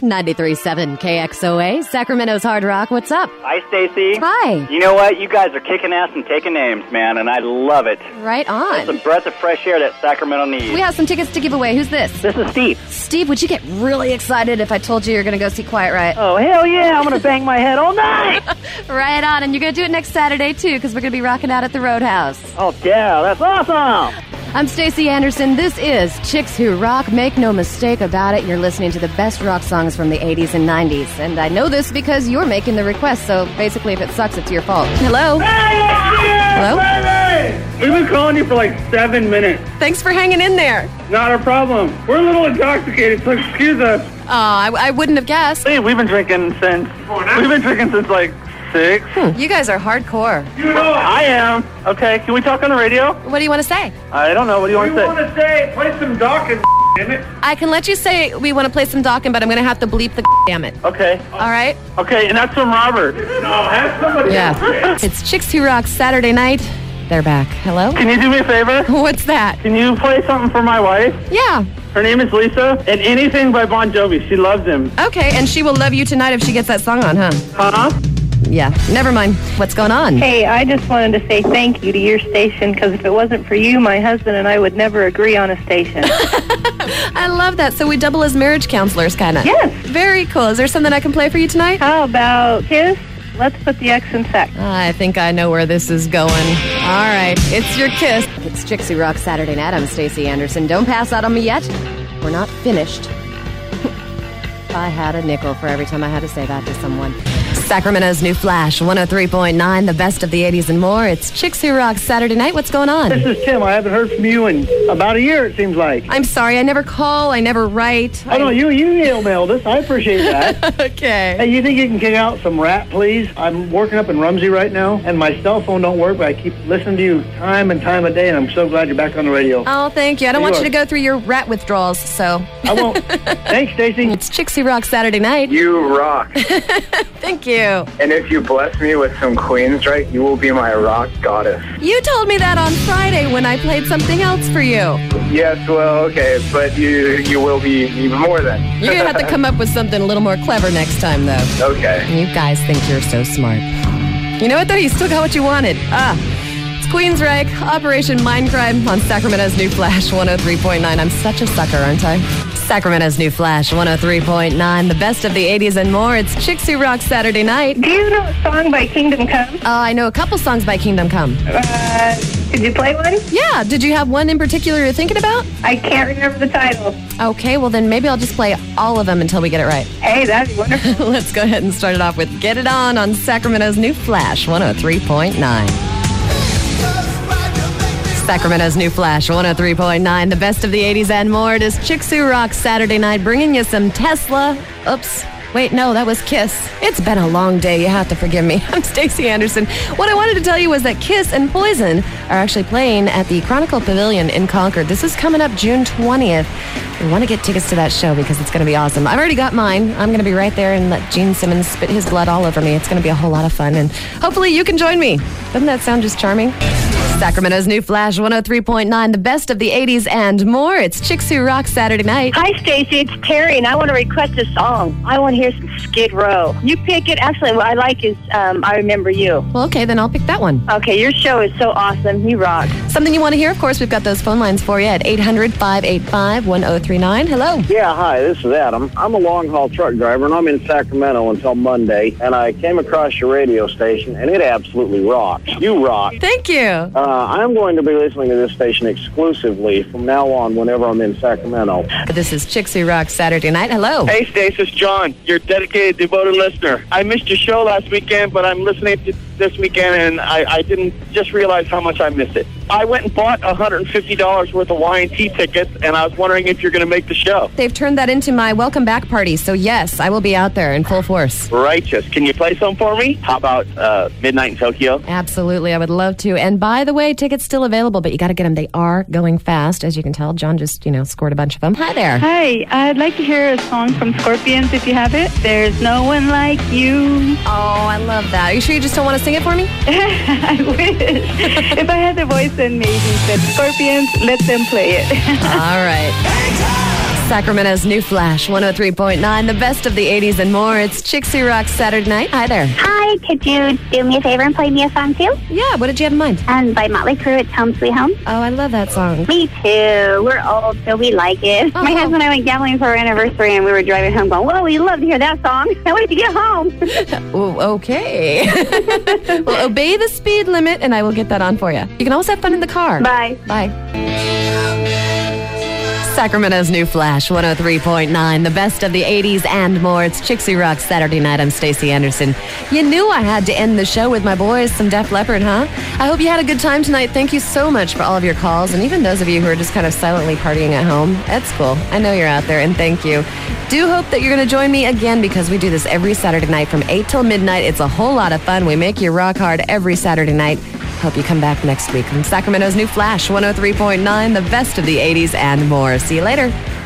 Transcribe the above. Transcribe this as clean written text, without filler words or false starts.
93.7 KXOA, Sacramento's Hard Rock. What's up? Hi, Stacy. Hi. You know what? You guys are kicking ass and taking names, man, and I love it. Right on. It's a breath of fresh air that Sacramento needs. We have some tickets to give away. Who's this? This is Steve. Steve, would you get really excited if I told you you're going to go see Quiet Riot? Oh, hell yeah. I'm going to bang my head all night. Right on. And you're going to do it next Saturday, too, because we're going to be rocking out at the Roadhouse. Oh, yeah. That's awesome. I'm Stacey Anderson. This is Chicks Who Rock. Make no mistake about it. You're listening to the best rock songs from the 80s and 90s. And I know this because you're making the request, so basically if it sucks, it's your fault. Hello? Hello? We've been calling you for like 7 minutes. Thanks for hanging in there. Not a problem. We're a little intoxicated, so excuse us. Oh, I wouldn't have guessed. Hey, we've been drinking since like 6. You guys are hardcore. You know I am. Okay, can we talk on the radio? What do you want to say? I don't know. What do you want to say? We want to say play some Dawkins, damn it. I can let you say we want to play some Dawkins, but I'm going to have to bleep the damn it. Okay. All right? Okay, and that's from Robert. No, have somebody else. Yeah. It's Chicks Who Rock Saturday night. They're back. Hello? Can you do me a favor? What's that? Can you play something for my wife? Yeah. Her name is Lisa, and anything by Bon Jovi. She loves him. Okay, and she will love you tonight if she gets that song on, huh? Huh? Yeah, never mind. What's going on? Hey, I just wanted to say thank you to your station, because if it wasn't for you, my husband and I would never agree on a station. I love that. So we double as marriage counselors, kind of. Yes. Very cool. Is there something I can play for you tonight? How about Kiss? Let's put the X in sex. I think I know where this is going. All right, it's your Kiss. It's Chicks Who Rock Saturday night. I'm Stacey Anderson. Don't pass out on me yet. We're not finished. I had a nickel for every time I had to say that to someone. Sacramento's new Flash, 103.9, the best of the 80s and more. It's Chicks Who Rock Saturday night. What's going on? This is Tim. I haven't heard from you in about a year, it seems like. I'm sorry. I never call. I never write. Oh, no, you mailed us. I appreciate that. Okay. Hey, you think you can kick out some rap, please? I'm working up in Rumsey right now, and my cell phone don't work, but I keep listening to you time and time a day, and I'm so glad you're back on the radio. Oh, thank you. I don't want you to go through your rat withdrawals, so. I won't. Thanks, Stacey. It's Chicks Who Rock Saturday night. You rock. Thank you. And if you bless me with some Queensryche, you will be my rock goddess. You told me that on Friday when I played something else for you. Yes, well, okay, but you will be even more then. You're going to have to come up with something a little more clever next time, though. Okay. You guys think you're so smart. You know what, though? You still got what you wanted. It's Queensryche, Operation Mindcrime on Sacramento's new Flash, 103.9. I'm such a sucker, aren't I? Sacramento's new Flash, 103.9, the best of the 80s and more. It's Chicks Who Rock Saturday night. Do you know a song by Kingdom Come? I know a couple songs by Kingdom Come. Could you play one? Yeah. Did you have one in particular you're thinking about? I can't remember the title. Okay, well then maybe I'll just play all of them until we get it right. Hey, that'd be wonderful. Let's go ahead and start it off with Get It On Sacramento's new Flash, 103.9. Sacramento's new Flash, 103.9, the best of the 80s and more. It is Chicks Who Rock Saturday night, bringing you some Tesla. Oops. Wait, no, that was Kiss. It's been a long day. You have to forgive me. I'm Stacey Anderson. What I wanted to tell you was that Kiss and Poison are actually playing at the Chronicle Pavilion in Concord. This is coming up June 20th. We want to get tickets to that show because it's going to be awesome. I've already got mine. I'm going to be right there and let Gene Simmons spit his blood all over me. It's going to be a whole lot of fun, and hopefully you can join me. Doesn't that sound just charming? Sacramento's new Flash, 103.9, the best of the 80s and more. It's Chicks Who Rock Saturday night. Hi, Stacey. It's Terry, and I want to request a song. I want to hear some Skid Row. You pick it. Actually, what I like is I Remember You. Well, okay, then I'll pick that one. Okay, your show is so awesome. You rock. Something you want to hear? Of course, we've got those phone lines for you at 800-585-1039. Hello. Yeah, hi, this is Adam. I'm a long-haul truck driver, and I'm in Sacramento until Monday, and I came across your radio station, and it absolutely rocks. You rock. Thank you. I'm going to be listening to this station exclusively from now on whenever I'm in Sacramento. This is Chicks Who Rock Saturday night. Hello. Hey, Stace, it's John, your dedicated, devoted listener. I missed your show last weekend, but I'm listening to this weekend, and I didn't just realize how much I missed it. I went and bought $150 worth of Y&T tickets, and I was wondering if you're going to make the show. They've turned that into my welcome back party, so yes, I will be out there in full force. Righteous. Can you play some for me? How about Midnight in Tokyo? Absolutely, I would love to. And by the way, tickets still available, but you got to get them. They are going fast, as you can tell. John just, scored a bunch of them. Hi there. Hi, I'd like to hear a song from Scorpions if you have it. There's no one like you. Oh, I love that. Are you sure you just don't want to sing it for me? I wish. If I had the voice, then maybe. But Scorpions, let them play it. All right. Sacramento's new Flash, 103.9, the best of the 80s and more. It's Chixie Rock Saturday night. Hi there. Hi, could you do me a favor and play me a song too? Yeah, what did you have in mind? By Motley Crue, it's Home Sweet Home. Oh, I love that song. Me too. We're old, so we like it. My husband and I went gambling for our anniversary, and we were driving home going, whoa, we'd love to hear that song. Can't wait to get home. Ooh, okay. Well, obey the speed limit, and I will get that on for you. You can also have fun in the car. Bye. Bye. Sacramento's new Flash, 103.9, the best of the 80s and more. It's Chixie Rock Saturday night. I'm Stacey Anderson. You knew I had to end the show with my boys, some Def Leppard, huh? I hope you had a good time tonight. Thank you so much for all of your calls, and even those of you who are just kind of silently partying at home. That's cool. I know you're out there, and thank you. Do hope that you're going to join me again, because we do this every Saturday night from 8 till midnight. It's a whole lot of fun. We make you rock hard every Saturday night. Hope you come back next week. From Sacramento's new Flash, 103.9, the best of the 80s and more. See you later.